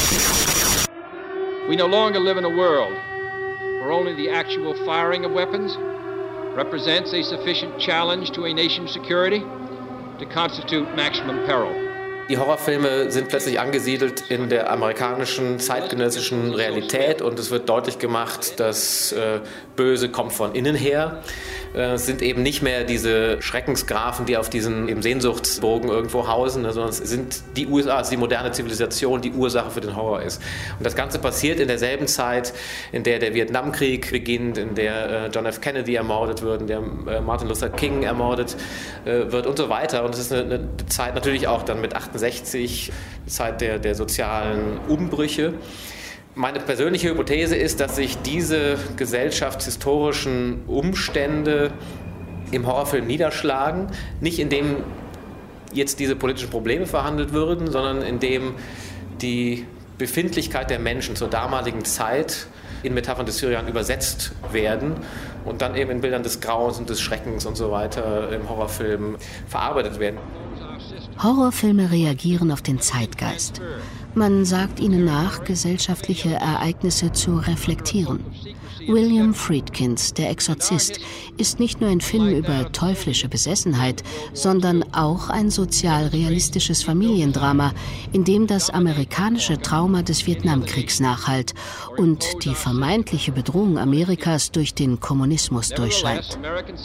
We no longer live in a world where only the actual firing of weapons represents a sufficient challenge to a nation's security to constitute maximum peril. Die Horrorfilme sind plötzlich angesiedelt in der amerikanischen zeitgenössischen Realität und es wird deutlich gemacht, das äh, Böse kommt von innen her. Äh, es sind eben nicht mehr diese Schreckensgrafen, die auf diesen eben Sehnsuchtsbogen irgendwo hausen, sondern es sind die U S A, also die moderne Zivilisation, die Ursache für den Horror ist. Und das Ganze passiert in derselben Zeit, in der der Vietnamkrieg beginnt, in der äh, John F. Kennedy ermordet wird, in der äh, Martin Luther King ermordet äh, wird und so weiter. Und es ist eine, eine Zeit natürlich auch dann mit achtundsechzig, Zeit der, der sozialen Umbrüche. Meine persönliche Hypothese ist, dass sich diese gesellschaftshistorischen Umstände im Horrorfilm niederschlagen, nicht indem jetzt diese politischen Probleme verhandelt würden, sondern indem die Befindlichkeit der Menschen zur damaligen Zeit in Metaphern des Syrian übersetzt werden und dann eben in Bildern des Grauens und des Schreckens und so weiter im Horrorfilm verarbeitet werden. Horrorfilme reagieren auf den Zeitgeist. Man sagt ihnen nach, gesellschaftliche Ereignisse zu reflektieren. William Friedkins, Der Exorzist, ist nicht nur ein Film über teuflische Besessenheit, sondern auch ein sozialrealistisches Familiendrama, in dem das amerikanische Trauma des Vietnamkriegs nachhallt und die vermeintliche Bedrohung Amerikas durch den Kommunismus durchscheint.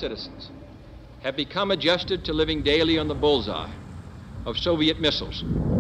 Of Soviet missiles.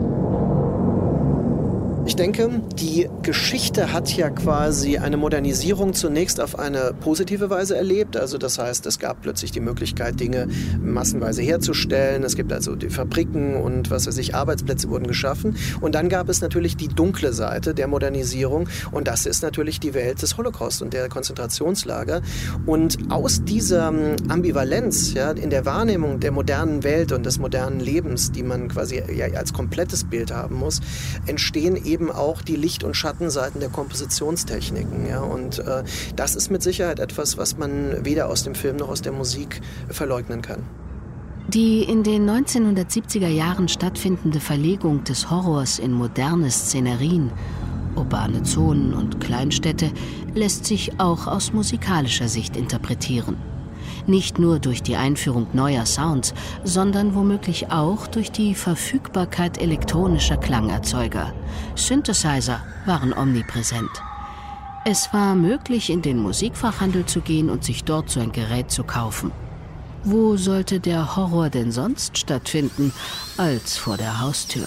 Ich denke, die Geschichte hat ja quasi eine Modernisierung zunächst auf eine positive Weise erlebt. Also das heißt, es gab plötzlich die Möglichkeit, Dinge massenweise herzustellen. Es gibt also die Fabriken und was weiß ich, Arbeitsplätze wurden geschaffen. Und dann gab es natürlich die dunkle Seite der Modernisierung. Und das ist natürlich die Welt des Holocaust und der Konzentrationslager. Und aus dieser Ambivalenz, ja, in der Wahrnehmung der modernen Welt und des modernen Lebens, die man quasi ja, als komplettes Bild haben muss, entstehen eben eben auch die Licht- und Schattenseiten der Kompositionstechniken. Ja? Und äh, das ist mit Sicherheit etwas, was man weder aus dem Film noch aus der Musik verleugnen kann. Die in den neunzehnhundertsiebziger Jahren stattfindende Verlegung des Horrors in moderne Szenerien, urbane Zonen und Kleinstädte, lässt sich auch aus musikalischer Sicht interpretieren. Nicht nur durch die Einführung neuer Sounds, sondern womöglich auch durch die Verfügbarkeit elektronischer Klangerzeuger. Synthesizer waren omnipräsent. Es war möglich, in den Musikfachhandel zu gehen und sich dort so ein Gerät zu kaufen. Wo sollte der Horror denn sonst stattfinden, als vor der Haustür?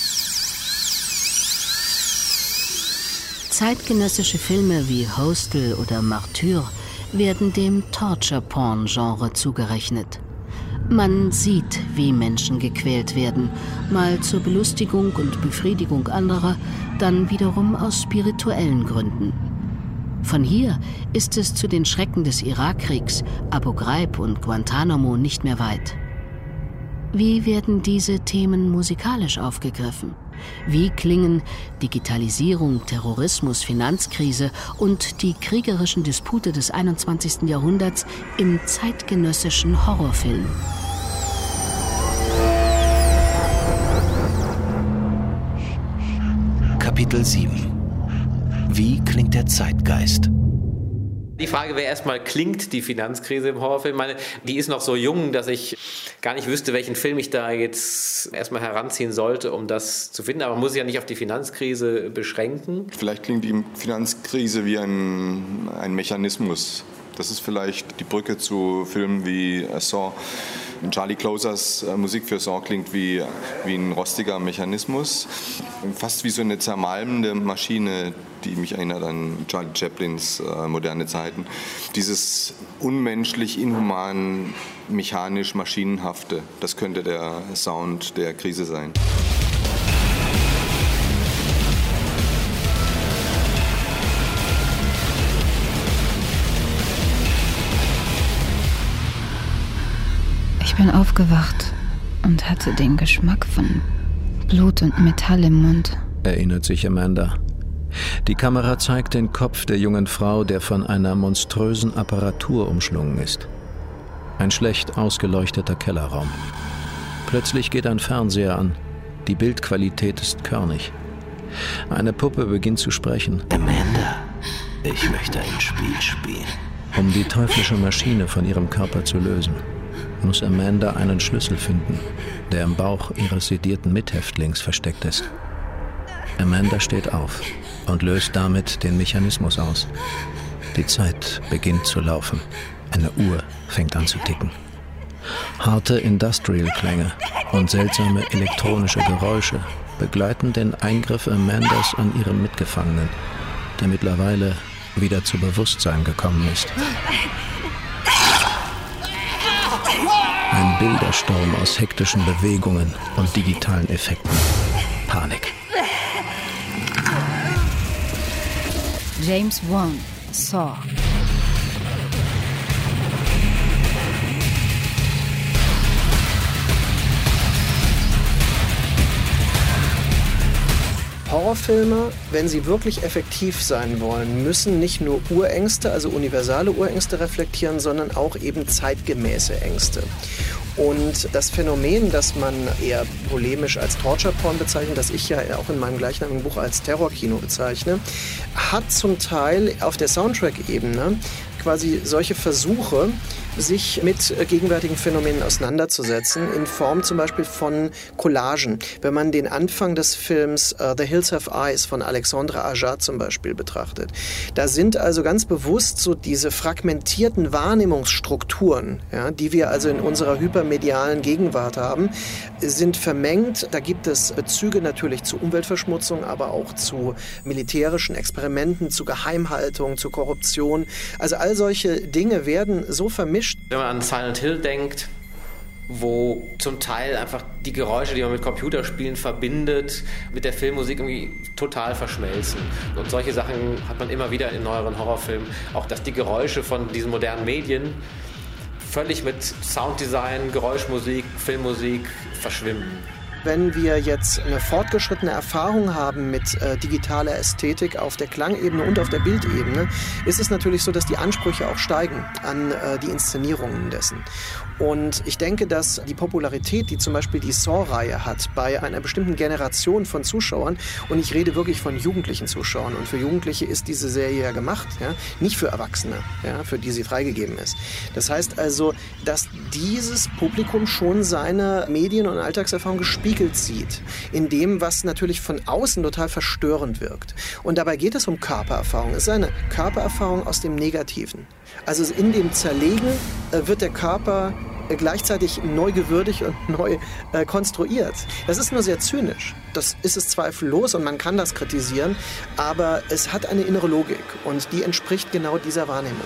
Zeitgenössische Filme wie Hostel oder Martyr werden dem Torture-Porn-Genre zugerechnet. Man sieht, wie Menschen gequält werden, mal zur Belustigung und Befriedigung anderer, dann wiederum aus spirituellen Gründen. Von hier ist es zu den Schrecken des Irakkriegs, Abu Ghraib und Guantanamo nicht mehr weit. Wie werden diese Themen musikalisch aufgegriffen? Wie klingen Digitalisierung, Terrorismus, Finanzkrise und die kriegerischen Dispute des einundzwanzigsten Jahrhunderts im zeitgenössischen Horrorfilm? Kapitel sieben. Wie klingt der Zeitgeist? Die Frage wäre erstmal, klingt die Finanzkrise im Horrorfilm? Ich meine, die ist noch so jung, dass ich gar nicht wüsste, welchen Film ich da jetzt erstmal heranziehen sollte, um das zu finden. Aber man muss sich ja nicht auf die Finanzkrise beschränken. Vielleicht klingt die Finanzkrise wie ein, ein Mechanismus. Das ist vielleicht die Brücke zu Filmen wie Saw. Charlie Closers äh, Musik für Saw klingt wie, wie ein rostiger Mechanismus. Fast wie so eine zermalmende Maschine, die mich erinnert an Charlie Chaplins äh, moderne Zeiten. Dieses unmenschlich, inhuman, mechanisch, maschinenhafte, das könnte der Sound der Krise sein. Ich bin aufgewacht und hatte den Geschmack von Blut und Metall im Mund. erinnert sich Amanda. Die Kamera zeigt den Kopf der jungen Frau, der von einer monströsen Apparatur umschlungen ist. Ein schlecht ausgeleuchteter Kellerraum. Plötzlich geht ein Fernseher an. Die Bildqualität ist körnig. Eine Puppe beginnt zu sprechen. Amanda, ich möchte ein Spiel spielen. Um die teuflische Maschine von ihrem Körper zu lösen, muss Amanda einen Schlüssel finden, der im Bauch ihres sedierten Mithäftlings versteckt ist. Amanda steht auf und löst damit den Mechanismus aus. Die Zeit beginnt zu laufen. Eine Uhr fängt an zu ticken. Harte Industrial-Klänge und seltsame elektronische Geräusche begleiten den Eingriff Amandas an ihrem Mitgefangenen, der mittlerweile wieder zu Bewusstsein gekommen ist. Ein Bildersturm aus hektischen Bewegungen und digitalen Effekten. Panik. James Wan, Saw. Horrorfilme, wenn sie wirklich effektiv sein wollen, müssen nicht nur Urängste, also universale Urängste reflektieren, sondern auch eben zeitgemäße Ängste. Und das Phänomen, das man eher polemisch als Torture-Porn bezeichnet, das ich ja auch in meinem gleichnamigen Buch als Terrorkino bezeichne, hat zum Teil auf der Soundtrack-Ebene quasi solche Versuche, sich mit gegenwärtigen Phänomenen auseinanderzusetzen, in Form zum Beispiel von Collagen. Wenn man den Anfang des Films uh, The Hills Have Eyes von Alexandre Aja zum Beispiel betrachtet, da sind also ganz bewusst so diese fragmentierten Wahrnehmungsstrukturen, ja, die wir also in unserer hypermedialen Gegenwart haben, sind vermengt. Da gibt es Bezüge natürlich zu Umweltverschmutzung, aber auch zu militärischen Experimenten, zu Geheimhaltung, zu Korruption. Also all solche Dinge werden so vermischt. Wenn man an Silent Hill denkt, wo zum Teil einfach die Geräusche, die man mit Computerspielen verbindet, mit der Filmmusik irgendwie total verschmelzen. Und solche Sachen hat man immer wieder in neueren Horrorfilmen. Auch, dass die Geräusche von diesen modernen Medien völlig mit Sounddesign, Geräuschmusik, Filmmusik verschwimmen. Wenn wir jetzt eine fortgeschrittene Erfahrung haben mit äh, digitaler Ästhetik auf der Klangebene und auf der Bildebene, ist es natürlich so, dass die Ansprüche auch steigen an äh, die Inszenierungen dessen. Und ich denke, dass die Popularität, die zum Beispiel die Saw-Reihe hat, bei einer bestimmten Generation von Zuschauern, und ich rede wirklich von jugendlichen Zuschauern, und für Jugendliche ist diese Serie ja gemacht, ja, nicht für Erwachsene, ja, für die sie freigegeben ist. Das heißt also, dass dieses Publikum schon seine Medien- und Alltagserfahrung gespiegelt sieht, in dem, was natürlich von außen total verstörend wirkt. Und dabei geht es um Körpererfahrung. Es ist eine Körpererfahrung aus dem Negativen. Also in dem Zerlegen äh, wird der Körper äh, gleichzeitig neu gewürdigt und neu äh, konstruiert. Das ist nur sehr zynisch. Das ist es zweifellos und man kann das kritisieren, aber es hat eine innere Logik und die entspricht genau dieser Wahrnehmung.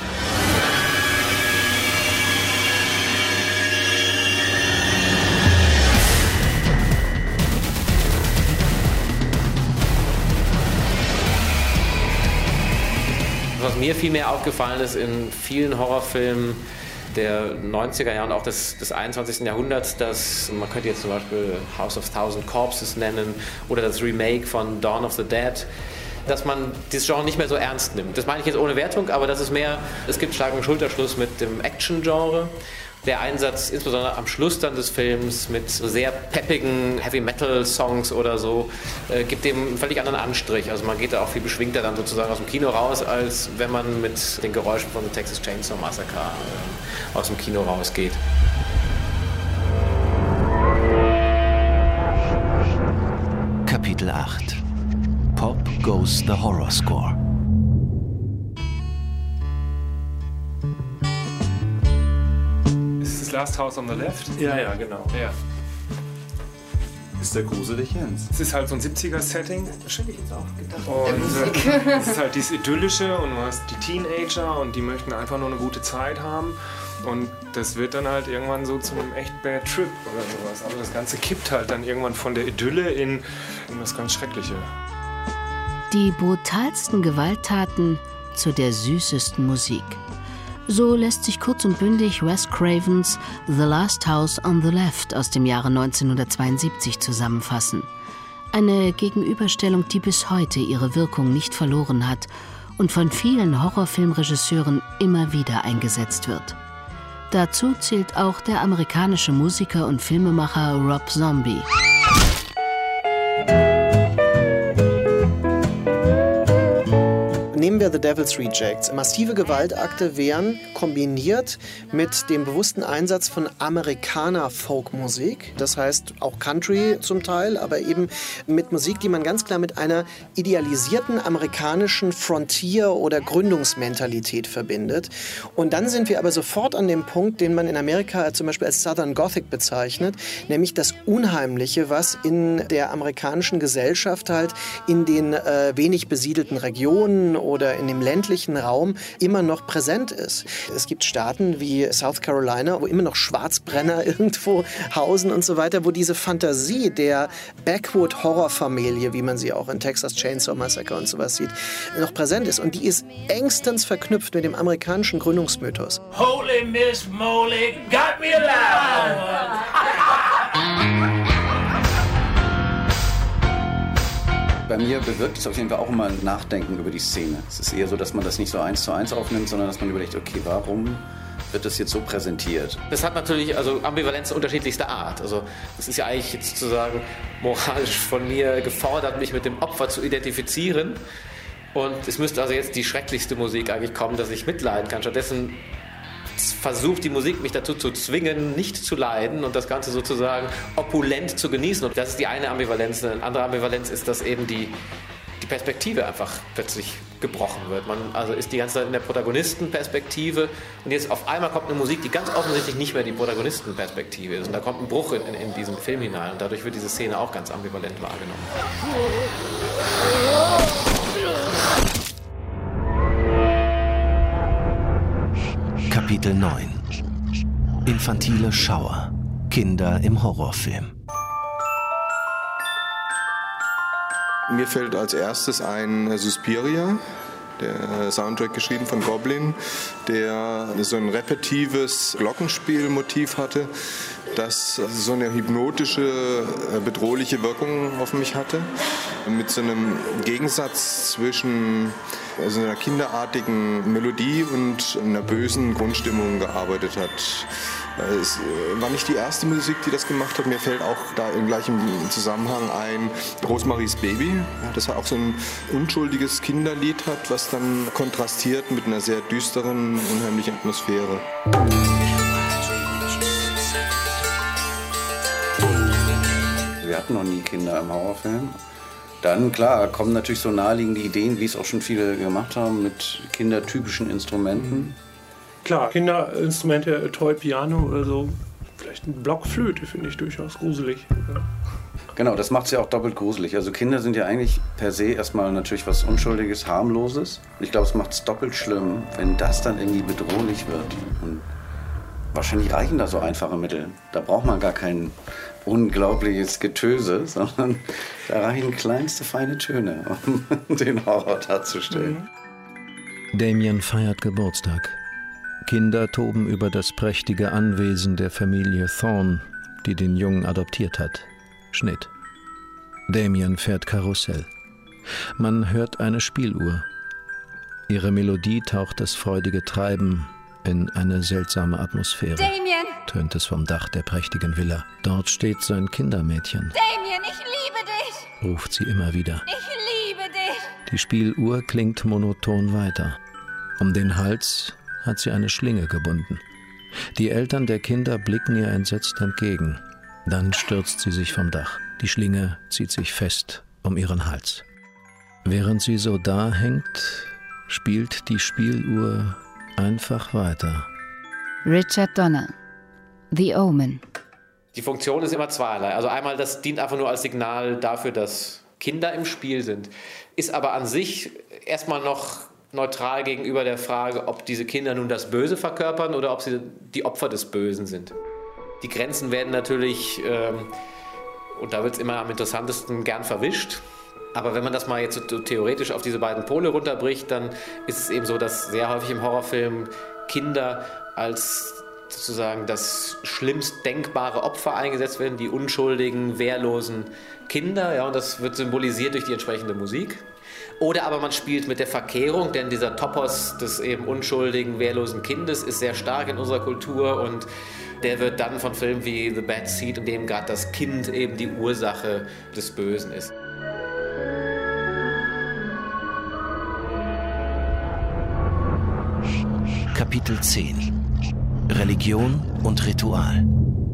Was mir viel mehr aufgefallen ist in vielen Horrorfilmen der neunziger Jahre und auch des, des einundzwanzigsten Jahrhunderts, dass man könnte jetzt zum Beispiel House of Thousand Corpses nennen oder das Remake von Dawn of the Dead, dass man dieses Genre nicht mehr so ernst nimmt. Das meine ich jetzt ohne Wertung, aber das ist mehr, es gibt Schlag- und Schulterschluss mit dem Action-Genre. Der Einsatz, insbesondere am Schluss dann des Films, mit so sehr peppigen Heavy-Metal-Songs oder so, äh, gibt dem einen völlig anderen Anstrich. Also man geht da auch viel beschwingter dann sozusagen aus dem Kino raus, als wenn man mit den Geräuschen von Texas Chainsaw Massacre äh, aus dem Kino rausgeht. Kapitel acht. Pop Goes the Horror Score. Last House on the Left? Ja, ja, genau. Ja. Ist der gruselig, Jens? Es ist halt so ein siebziger-Setting. Das hätte ich jetzt auch gedacht. Und äh, es ist halt dieses Idyllische und du hast die Teenager und die möchten einfach nur eine gute Zeit haben. Und das wird dann halt irgendwann so zu einem echt Bad Trip oder sowas. Aber das Ganze kippt halt dann irgendwann von der Idylle in, in das ganz Schreckliche. Die brutalsten Gewalttaten zu der süßesten Musik. So lässt sich kurz und bündig Wes Cravens The Last House on the Left aus dem Jahre neunzehnhundertzweiundsiebzig zusammenfassen. Eine Gegenüberstellung, die bis heute ihre Wirkung nicht verloren hat und von vielen Horrorfilmregisseuren immer wieder eingesetzt wird. Dazu zählt auch der amerikanische Musiker und Filmemacher Rob Zombie. Nehmen wir The Devil's Rejects. Massive Gewaltakte wären kombiniert mit dem bewussten Einsatz von Amerikaner-Folkmusik. Das heißt auch Country zum Teil, aber eben mit Musik, die man ganz klar mit einer idealisierten amerikanischen Frontier- oder Gründungsmentalität verbindet. Und dann sind wir aber sofort an dem Punkt, den man in Amerika zum Beispiel als Southern Gothic bezeichnet, nämlich das Unheimliche, was in der amerikanischen Gesellschaft halt in den äh, wenig besiedelten Regionen oder in dem ländlichen Raum immer noch präsent ist. Es gibt Staaten wie South Carolina, wo immer noch Schwarzbrenner irgendwo hausen und so weiter, wo diese Fantasie der Backwood-Horrorfamilie, wie man sie auch in Texas Chainsaw Massacre und sowas sieht, noch präsent ist. Und die ist engstens verknüpft mit dem amerikanischen Gründungsmythos. Holy Miss Molly got me alive! Bei mir bewirkt es auf jeden Fall auch immer ein Nachdenken über die Szene. Es ist eher so, dass man das nicht so eins zu eins aufnimmt, sondern dass man überlegt, okay, warum wird das jetzt so präsentiert? Das hat natürlich also Ambivalenz unterschiedlichster Art. Also es ist ja eigentlich jetzt sozusagen moralisch von mir gefordert, mich mit dem Opfer zu identifizieren. Und es müsste also jetzt die schrecklichste Musik eigentlich kommen, dass ich mitleiden kann. Stattdessen versucht die Musik mich dazu zu zwingen, nicht zu leiden und das Ganze sozusagen opulent zu genießen. Und das ist die eine Ambivalenz. Eine andere Ambivalenz ist, dass eben die, die Perspektive einfach plötzlich gebrochen wird. Man also ist die ganze Zeit in der Protagonistenperspektive und jetzt auf einmal kommt eine Musik, die ganz offensichtlich nicht mehr die Protagonistenperspektive ist. Und da kommt ein Bruch in, in, in diesen Film hinein und dadurch wird diese Szene auch ganz ambivalent wahrgenommen. Kapitel neun. Infantile Schauer. Kinder im Horrorfilm. Mir fällt als erstes ein Suspiria, der Soundtrack geschrieben von Goblin, der so ein repetitives Glockenspielmotiv hatte, das so eine hypnotische, bedrohliche Wirkung auf mich hatte, mit so einem Gegensatz zwischen also einer kinderartigen Melodie und einer bösen Grundstimmung gearbeitet hat. Es war nicht die erste Musik, die das gemacht hat. Mir fällt auch da im gleichen Zusammenhang ein Rosemaries Baby, das auch so ein unschuldiges Kinderlied hat, was dann kontrastiert mit einer sehr düsteren, unheimlichen Atmosphäre. Wir hatten noch nie Kinder im Horrorfilm. Dann, klar, kommen natürlich so naheliegende Ideen, wie es auch schon viele gemacht haben, mit kindertypischen Instrumenten. Klar, Kinderinstrumente, Toy Piano oder so. Vielleicht eine Blockflöte finde ich durchaus gruselig. Ja. Genau, das macht es ja auch doppelt gruselig. Also Kinder sind ja eigentlich per se erstmal natürlich was Unschuldiges, Harmloses. Ich glaube, es macht es doppelt schlimm, wenn das dann irgendwie bedrohlich wird. Und wahrscheinlich reichen da so einfache Mittel. Da braucht man gar kein unglaubliches Getöse, sondern da reichen kleinste feine Töne, um den Horror darzustellen. Damien feiert Geburtstag. Kinder toben über das prächtige Anwesen der Familie Thorne, die den Jungen adoptiert hat. Schnitt. Damien fährt Karussell. Man hört eine Spieluhr. Ihre Melodie taucht das freudige Treiben in eine seltsame Atmosphäre. Damien! Tönt es vom Dach der prächtigen Villa. Dort steht sein Kindermädchen. Damien, ich liebe dich! Ruft sie immer wieder. Ich liebe dich! Die Spieluhr klingt monoton weiter. Um den Hals hat sie eine Schlinge gebunden. Die Eltern der Kinder blicken ihr entsetzt entgegen. Dann stürzt sie sich vom Dach. Die Schlinge zieht sich fest um ihren Hals. Während sie so da hängt, spielt die Spieluhr einfach weiter. Richard Donner, The Omen. Die Funktion ist immer zweierlei. Also einmal, das dient einfach nur als Signal dafür, dass Kinder im Spiel sind, ist aber an sich erstmal noch neutral gegenüber der Frage, ob diese Kinder nun das Böse verkörpern oder ob sie die Opfer des Bösen sind. Die Grenzen werden natürlich, ähm, und da wird es immer am interessantesten, gern verwischt. Aber wenn man das mal jetzt so theoretisch auf diese beiden Pole runterbricht, dann ist es eben so, dass sehr häufig im Horrorfilm Kinder als sozusagen das schlimmst denkbare Opfer eingesetzt werden, die unschuldigen, wehrlosen Kinder. Ja, und das wird symbolisiert durch die entsprechende Musik. Oder aber man spielt mit der Verkehrung, denn dieser Topos des eben unschuldigen, wehrlosen Kindes ist sehr stark in unserer Kultur und der wird dann von Filmen wie The Bad Seed, in dem gerade das Kind eben die Ursache des Bösen ist. Kapitel zehn. Religion und Ritual.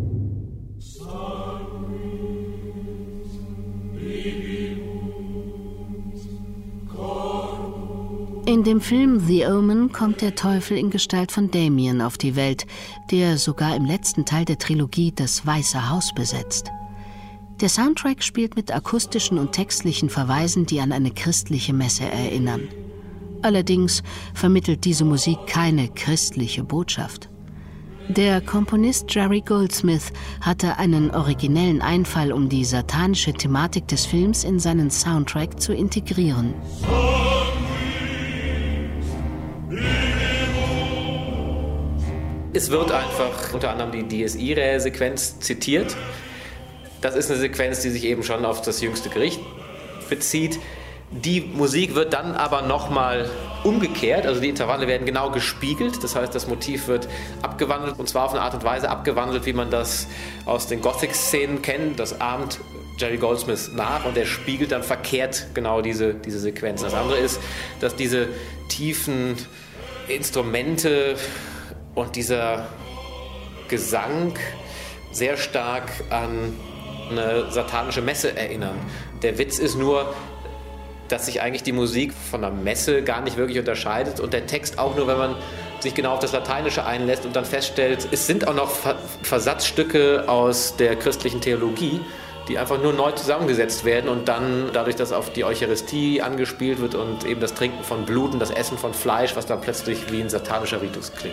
In dem Film The Omen kommt der Teufel in Gestalt von Damien auf die Welt, der sogar im letzten Teil der Trilogie das Weiße Haus besetzt. Der Soundtrack spielt mit akustischen und textlichen Verweisen, die an eine christliche Messe erinnern. Allerdings vermittelt diese Musik keine christliche Botschaft. Der Komponist Jerry Goldsmith hatte einen originellen Einfall, um die satanische Thematik des Films in seinen Soundtrack zu integrieren. Es wird einfach unter anderem die D S I-Sequenz zitiert. Das ist eine Sequenz, die sich eben schon auf das jüngste Gericht bezieht. Die Musik wird dann aber nochmal umgekehrt, also die Intervalle werden genau gespiegelt. Das heißt, das Motiv wird abgewandelt und zwar auf eine Art und Weise abgewandelt, wie man das aus den Gothic-Szenen kennt. Das ahmt Jerry Goldsmith nach und er spiegelt dann verkehrt genau diese, diese Sequenz. Das andere ist, dass diese tiefen Instrumente und dieser Gesang sehr stark an eine satanische Messe erinnern. Der Witz ist nur, dass sich eigentlich die Musik von der Messe gar nicht wirklich unterscheidet und der Text auch nur, wenn man sich genau auf das Lateinische einlässt und dann feststellt, es sind auch noch Versatzstücke aus der christlichen Theologie, die einfach nur neu zusammengesetzt werden und dann dadurch, dass auf die Eucharistie angespielt wird und eben das Trinken von Blut und das Essen von Fleisch, was dann plötzlich wie ein satanischer Ritus klingt.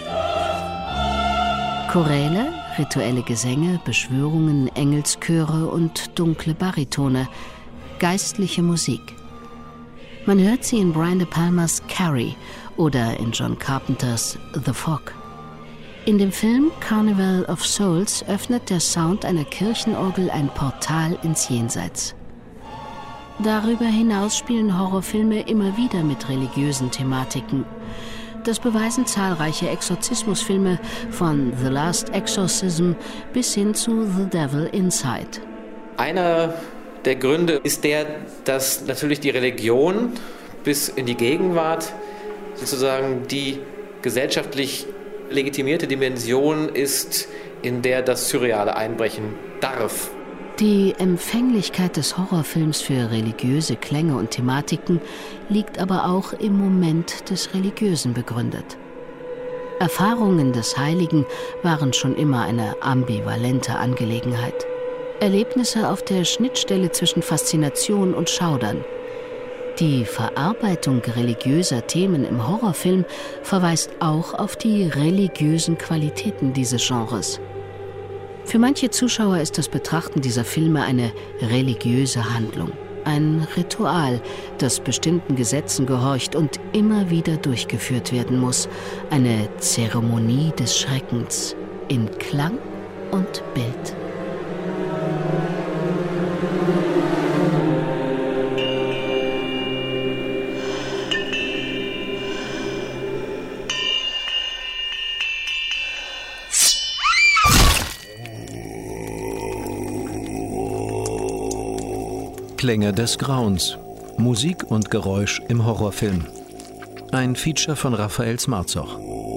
Choräle, rituelle Gesänge, Beschwörungen, Engelschöre und dunkle Baritone, geistliche Musik. Man hört sie in Brian De Palmas Carrie oder in John Carpenters The Fog. In dem Film Carnival of Souls öffnet der Sound einer Kirchenorgel ein Portal ins Jenseits. Darüber hinaus spielen Horrorfilme immer wieder mit religiösen Thematiken. Das beweisen zahlreiche Exorzismusfilme von The Last Exorcism bis hin zu The Devil Inside. Einer der Gründe ist der, dass natürlich die Religion bis in die Gegenwart sozusagen die gesellschaftlich legitimierte Dimension ist, in der das Surreale einbrechen darf. Die Empfänglichkeit des Horrorfilms für religiöse Klänge und Thematiken liegt aber auch im Moment des Religiösen begründet. Erfahrungen des Heiligen waren schon immer eine ambivalente Angelegenheit. Erlebnisse auf der Schnittstelle zwischen Faszination und Schaudern. Die Verarbeitung religiöser Themen im Horrorfilm verweist auch auf die religiösen Qualitäten dieses Genres. Für manche Zuschauer ist das Betrachten dieser Filme eine religiöse Handlung, ein Ritual, das bestimmten Gesetzen gehorcht und immer wieder durchgeführt werden muss, eine Zeremonie des Schreckens in Klang und Bild. Klänge des Grauens. Musik und Geräusch im Horrorfilm. Ein Feature von Raphael Smarzoch.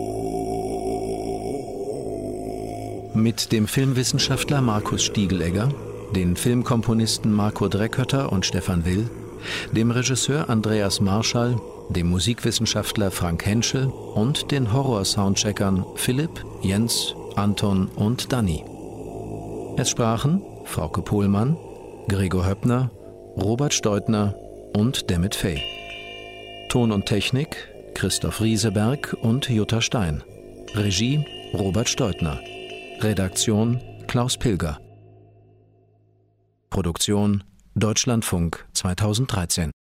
Mit dem Filmwissenschaftler Markus Stiegelegger, den Filmkomponisten Marco Dreckötter und Stefan Will, dem Regisseur Andreas Marschall, dem Musikwissenschaftler Frank Henschel und den Horror-Soundcheckern Philipp, Jens, Anton und Danny. Es sprachen Frauke Pohlmann, Gregor Höppner, Robert Steutner und Demet Fey. Ton und Technik Christoph Rieseberg und Jutta Stein. Regie Robert Steutner. Redaktion Klaus Pilger. Produktion Deutschlandfunk zweitausenddreizehn.